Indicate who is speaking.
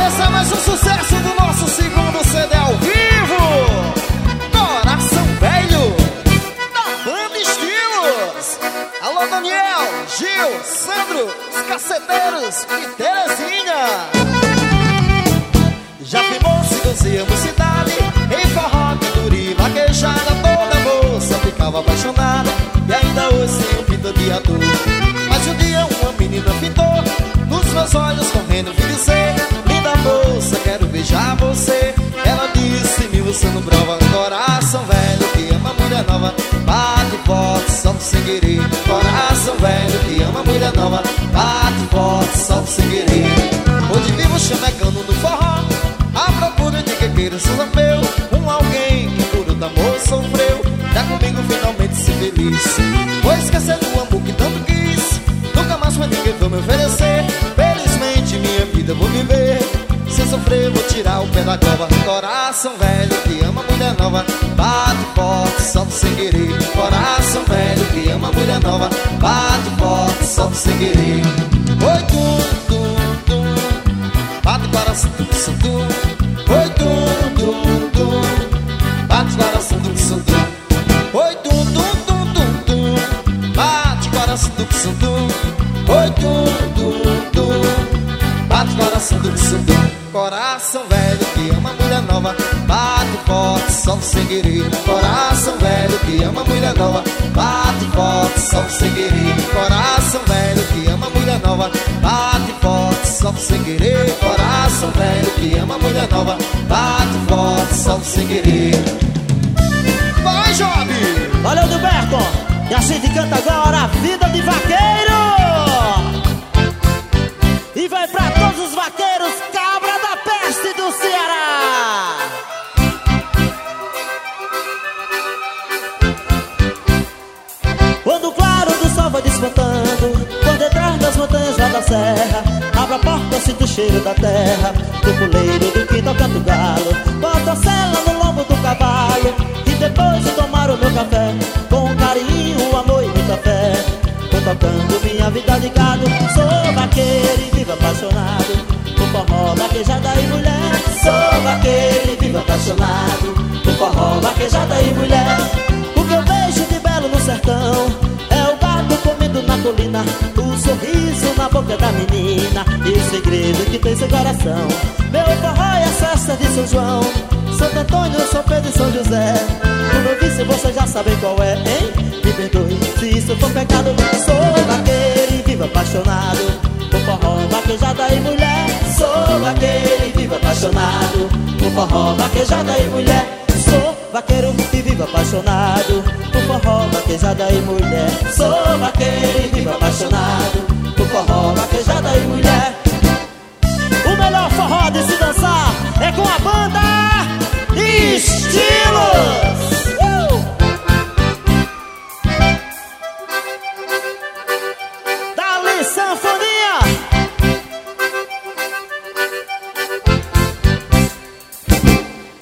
Speaker 1: Esse é mais um sucesso do nosso segundo CD ao vivo, Coração Velho, da Banda Estilos. Alô Daniel, Gil, Sandro, os caceteiros e Terezinha. Já filmou se gozíamos cidade, em forró, cantoria, vaquejada. Toda moça ficava apaixonada e ainda hoje se pinta de ator. Mas um dia uma menina pintou nos meus olhos correndo, vi dizer: linda moça, quero beijar você. Ela disse-me, você não prova. Coração velho que ama mulher nova, bate forte, solta sem querer. Coração velho que ama mulher nova, bate forte, solta sem querer. Hoje vivo chamecando no forró, à procura de quem queira ser meu. Alguém que por outro amor sofreu, já comigo finalmente ser feliz. Vou esquecer do amor que tanto quis, nunca mais foi ninguém vai me oferecer. Felizmente minha vida vou viver, sem sofrer vou tirar o pé da cova. Coração velho que ama mulher nova, bate forte, solta sem querer. Coração velho que ama mulher nova, bate forte, solta sem querer. Oi, tum, tum, tum, bate coração, tum, tum. Oi, tum, tum, tum, bate coração, tum, tum. Oi, tum, tum, tum, tum, tum, bate coração, tum, tum. Oi, tum, tum, tum, bate coração, tum, tum. Coração velho que ama mulher nova, bate forte, solta sem querer. Coração velho que ama mulher nova, bate forte, solta sem querer. Coração velho que ama mulher nova, bate forte, solta sem querer. Coração velho que ama mulher nova, bate forte, solta sem querer. Vai, Job!
Speaker 2: Valeu, Gilberto! E a gente canta agora a vida de vaqueiro! E vai pra todos os vaqueiros, cabra da peste do Ceará! Quando o claro do sol vai despontando, por detrás das montanhas lá da serra, abra a porta, sinto o cheiro da terra, do puleiro do que toca do galo. Bota a sela no lombo do cavalo, e depois de tomar o meu café, com carinho, amor e muita fé, vou tocando minha vida de gado. Sou vaqueiro e vivo apaixonado por forró, vaquejada e mulher. Sou vaqueiro e vivo apaixonado por forró, vaquejada e mulher. O que eu vejo de belo no sertão é o gato comendo na colina, o sorriso na boca da menina e o segredo que tem seu coração. Meu forró é a festa de São João, Santo Antônio, São Pedro e São José. Como eu disse, você já sabe qual é, hein? Me perdoe se isso for pecado. Sou vaqueiro e vivo apaixonado por forró, vaquejada e mulher. Sou vaqueiro e vivo apaixonado por forró, vaquejada e mulher. Sou vaqueiro e vivo apaixonado por forró, vaquejada e mulher. Sou vaqueiro e vivo apaixonado por forró, vaquejada e mulher. O melhor forró de se dançar é com a banda